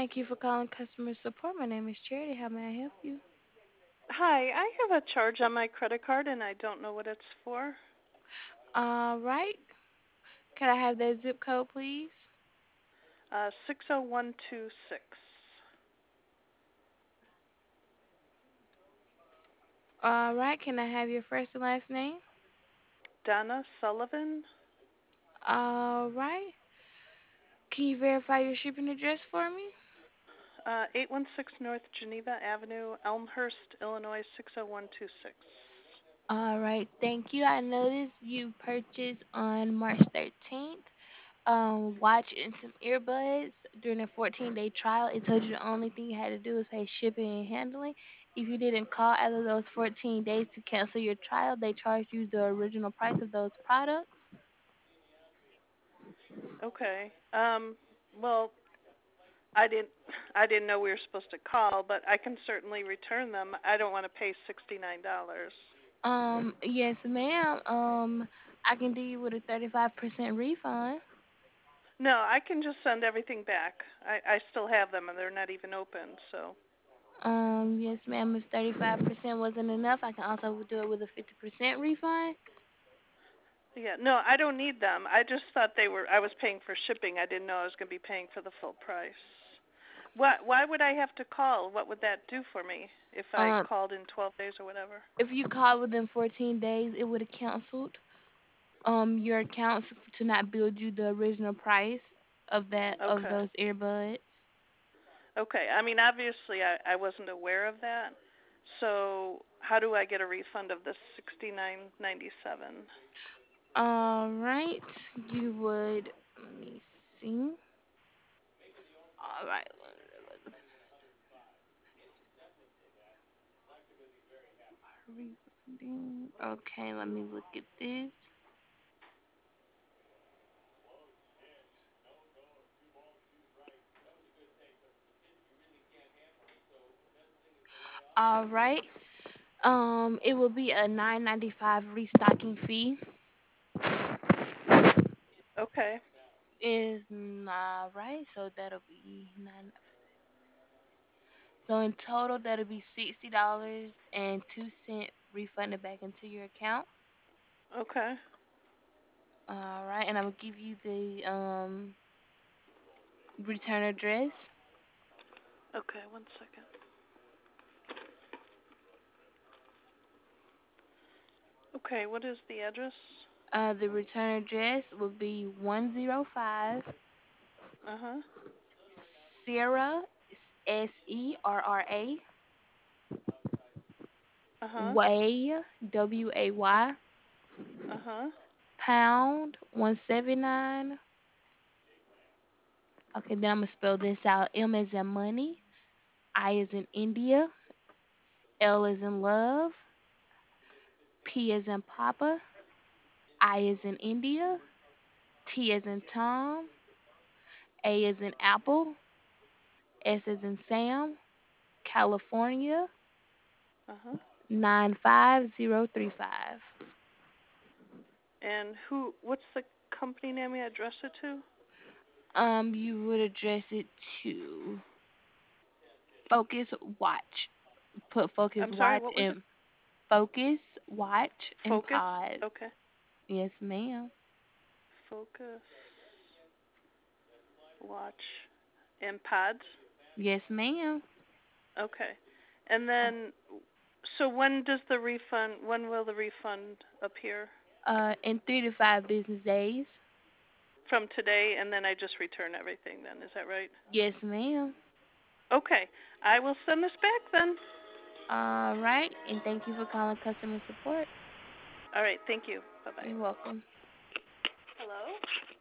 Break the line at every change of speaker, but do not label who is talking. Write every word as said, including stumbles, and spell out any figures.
Thank you for calling customer support. My name is Charity. How may I help you?
Hi, I have a charge on my credit card and I don't know what it's for.
All right. Can I have that zip code, please?
Uh, six oh one two six.
All right. Can I have your first and last name?
Donna Sullivan,
All right. Can you verify your shipping address for me?
uh, eight one six North Geneva Avenue, Elmhurst, Illinois six oh one two six.
All right. Thank you. I noticed you purchased on March thirteenth. Um, watch and some earbuds during a fourteen day trial. It told you the only thing you had to do was pay shipping and handling. If you didn't call out of those fourteen days to cancel your trial, they charged you the original price of those products.
Okay. Um, well, I didn't I didn't know we were supposed to call, but I can certainly return them. I don't want to pay sixty-nine dollars.
Um, yes, ma'am. Um, I can do you with a thirty-five percent refund.
No, I can just send everything back. I I still have them and they're not even open, so
Um, yes, ma'am. If thirty-five percent wasn't enough, I can also do it with a fifty percent refund.
yeah, no, I don't need them. I just thought they were I was paying for shipping. I didn't know I was going to be paying for the full price. Why why would I have to call? What would that do for me if I
Um,
called in twelve days or whatever?
if you called within fourteen days, it would have canceled um your accounts to not build you the original price of that of
Okay.
those earbuds.
Okay. I mean, obviously I I wasn't aware of that. So, how do I get a refund of the sixty-nine ninety-seven?
All right, you would. Let me see. All right. Refunding. Okay, let me look at this. All right. Um, it will be a nine ninety five restocking fee.
Okay.
Is not right, so that'll be nine. So in total, that'll be sixty dollars and two cent refunded back into your account.
Okay.
All right, and I will give you the um return address.
Okay, one second. Okay, what is the address?
Uh, the return address will be one zero five
Uh-huh.
Sierra S E R R A
Uh-huh.
Way W A Y
Uh-huh.
pound one seven nine. Okay, then I'm gonna spell this out. M as in money, I as in India, L as in love, P as in Papa, I as in India, T as in Tom, A as in Apple, S as in Sam, California,
Uh-huh.
nine five zero three five.
And who what's the company name you address it to?
Um, you would address it to Focus Watch. Put Focus
I'm sorry,
Watch
what was it?
and Focus Watch and
Focus?
Pods.
Okay.
Yes, ma'am.
Focus, watch, and pods?
Yes, ma'am.
Okay. And then, so when does the refund, when will the refund appear?
Uh, in three to five business days.
From today, and then I just return everything then, is that right?
Yes, ma'am.
Okay. I will send this back then.
All right, and thank you for calling customer support.
All right, thank you. Bye-bye.
You're welcome.
Hello?